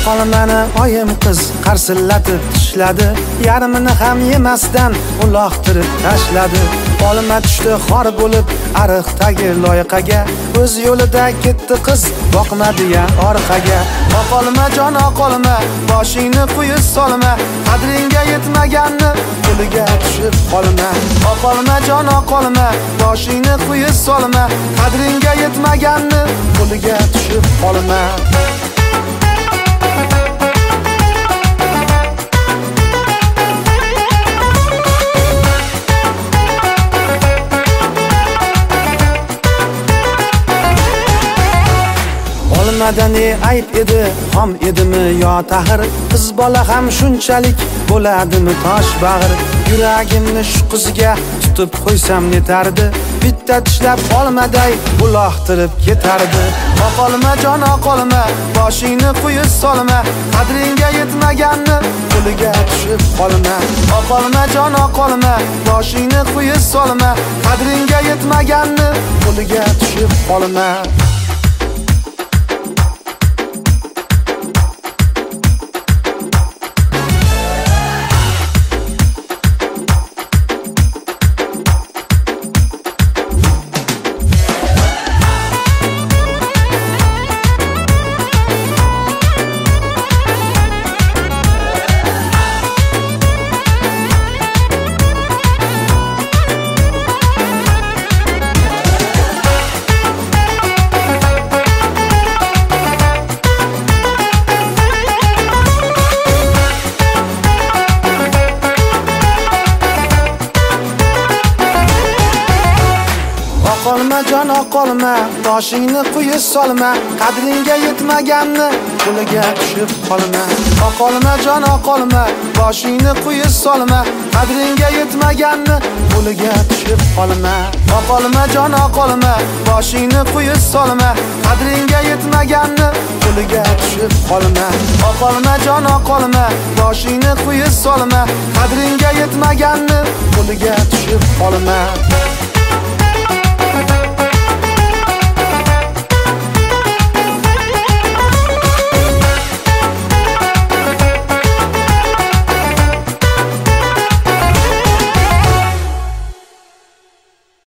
Oqolmani oyim qiz qarsillatib tishladi, yarmini ham yemasdan uloqtirib tashladi. Olma tushdi xor bo'lib ariqdagi loyqaga, o'z yo'lida ketdi qiz boqmadi-ya orqaga. Oqolma jon oqolma, boshingni quyi solma, qadringga yetmaganni qo'liga tushib qolma. Oqolma jon oqolma, boshingni quyi solma, qadringga yetmaganni qo'liga tushib qolma. Olmadani ayb edi, xom edimi yo tahir, qiz bola ham shunchalik bo'ladimi tosh bag'ir. Yuragimni shu qizga tutib qo'ysam netardi, bitta tishlab olmaday uloqtirib ketardi. Oqolma jon oqolma, boshingni quyi solma, qadringga yetmaganni qo'liga tushib qolma. Oqolma jon oqolma, boshingni quyi solma, qadringga yetmaganni qo'liga tushib qolma. Oqolma jon oqolma, boshingni quyi solma, qadringga yetmaganni qo'liga tushib qolma. Oqolma jon oqolma, boshingni quyi solma, qadringga yetmaganni qo'liga tushib qolma. Oqolma jon oqolma, boshingni quyi solma, qadringga yetmaganni qo'liga tushib qolma. Oqolma jon oqolma, boshingni quyi solma, qadringga yetmaganni qo'liga tushib qolma.